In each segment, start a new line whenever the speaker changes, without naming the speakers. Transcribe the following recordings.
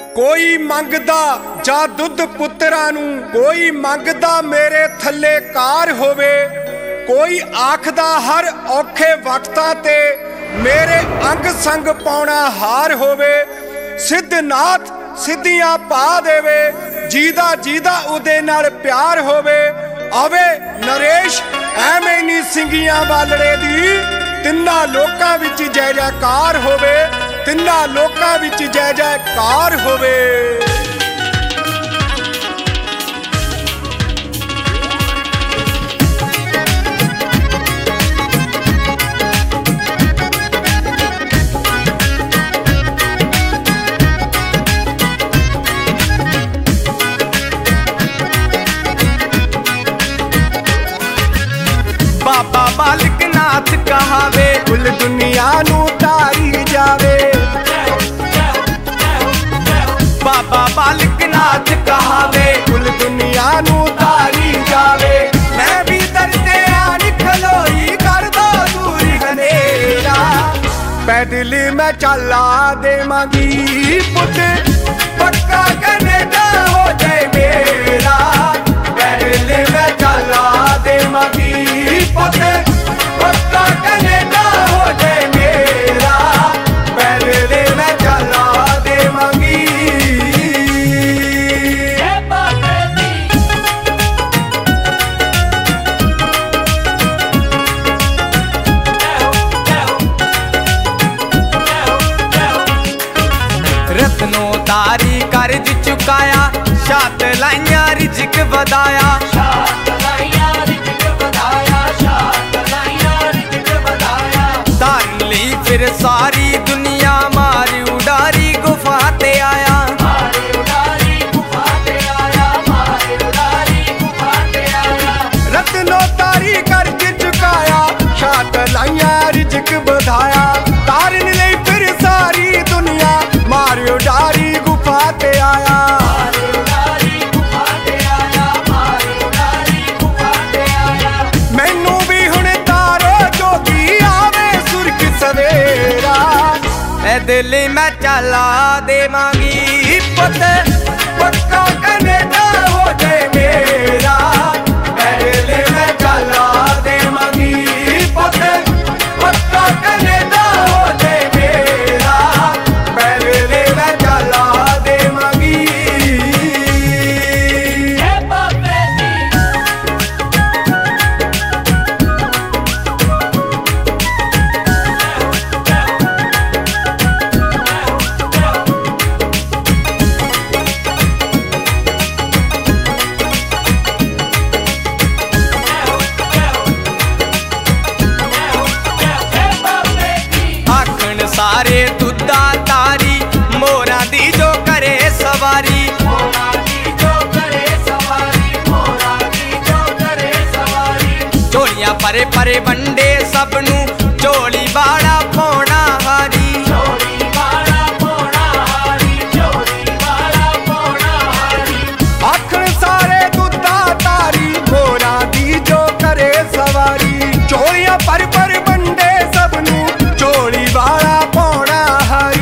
कोई मंगदा जा दुध पुत्तरां नूं, कोई मंगदा मेरे थल्ले कार होवे, कोई आखदा हर औखे वक्तां ते मेरे अंग संग पाउणा हार होवे। सिद्धनाथ सिद्धियां पा देवे, जीदा जीदा उदे नाल प्यार होवे। आवे नरेश ऐवें नी सिंगियां वालड़े दी, तिन्ना लोकां विच जय जयकार होवे, तिन्ना लोकां विच जय जयकार होवे। बाबा बालक नाथ कहावे, कुल दुनिया नू तारी जावे। बाबा बालक नाथ कहावे, कुल दुनिया नू तारी जावे। मैं भी दरते आन खलोई कर दो दूरी हनेरा, पैदल मैं चला देवांगी पुत, पक्का कनेडा हो जाए मेरा। पैदल मैं चला देवांगी पुत, पक्का कनेडा हो जाए मेरा। पैदल मैं चला देवांगी। रत्नों तारी कर्ज चुकाया, शात लाइया रिजक वधाया। तारन ली फिर सारी दुनिया, मारी उडारी गुफा ते आया। रत्नों तारी कर्ज चुकाया, शात लाइया रिजक वधाया। तारन ली फिर सारी दुनिया, मारी उडारी गुफा ते आया। मैनू भी हुण तारो जोगी आवे सुरग सवेरा, पैदल मैं चला देवांगी पुत, पक्का कनेडा हो जाए मेरा। पैदल मैं चला देवांगी पुत, पक्का कनेडा हो जाए मेरा। पैदल मैं चला देवांगी। सारे दुद्धा तारी, मोरा दी जो करे सवारी। चोलियां परे परे वंडे सबनू, चोली बाड़ा पौना हारी। आखण सारे दुद्धा तारी, मोरा दी जो करे सवारी। चोलियां पर पर वंडे सबनू, चोली बाड़ा पौना हारी।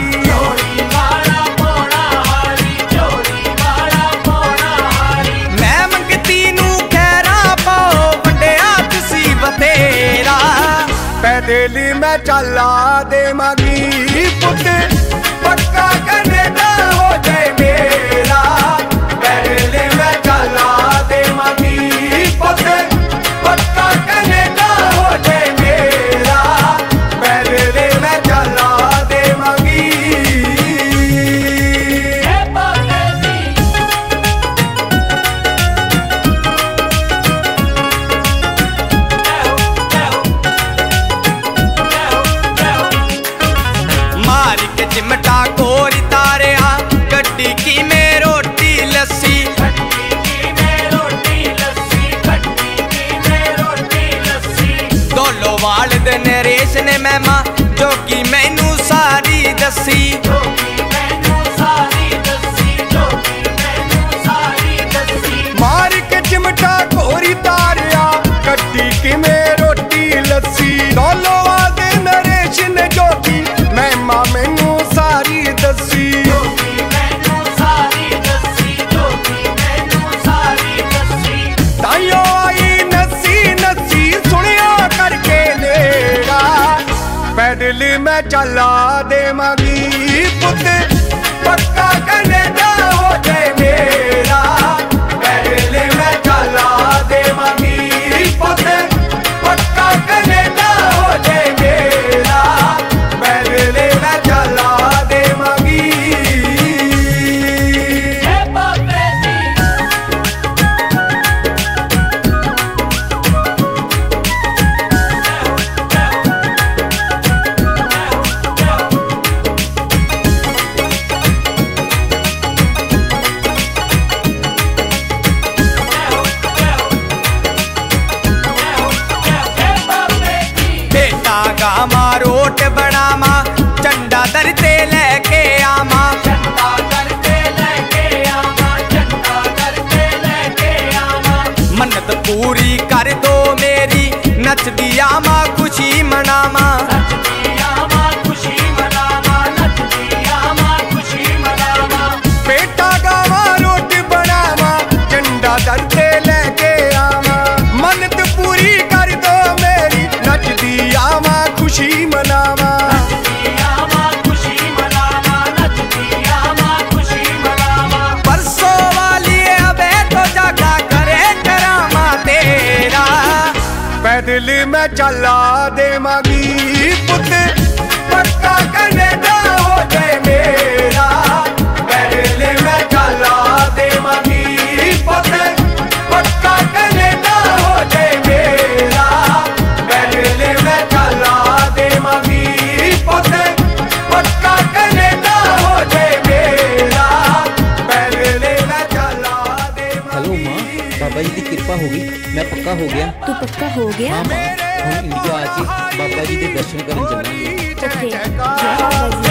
मैं मंगती नू खैरा पाओ, वंडिया तुसी बतेरा। पैदल मैं चला देवांगी पुत, पक्का कनेडा हो जाए मेरा। पैदल मैं चला देवांगी पुत, पक्का कनेडा हो जाए मेरा। पैदल मैं चला देवांगी। मार के चला देवांगी पुत पक्का कनेडा हो जाए मेरा पहले मैं चला देवांगी पुत पक्का कनेडा हो जाए मेरा पहले मैं चला देवांगी। गामा रोट बनावा झंडा दरते लेके आवा झंडा दरते लेके आवा झंडा दरते लेके आवा मन्नत पूरी कर दो मेरी नचदी आवा खुशी मनावा नचदी आवा खुशी मनावा नचदी आवा खुशी मनावा बेटा गावा रोट बनावा झंडा दरते लेके आवा मन्नत पूरी कर दो मेरी नचदी आवा खुशी मनावा खुशी मनावा नचदी आवा खुशी मनावा परसों वाली अबे तो जागा करे डरामा तेरा पैदल मैं चला देवांगी पुत पक्का कनेडा हो जाए मेरा पहले मैं चला देवांगी पुत पक्का कनेडा हो जाए मेरा पहले मैं चला देवांगी पुत पक्का कनेडा हो जाए मेरा पहले मैं चला देवांगी।
हेलो माँ, बाबा जी की कृपा हो गई, मैं पक्का हो गया।
तू पक्का हो गया?
हाँ माँ, हम इंडिया आके बाबा जी के दर्शन करने चलेंगे।
ओके, जय बाबा जी।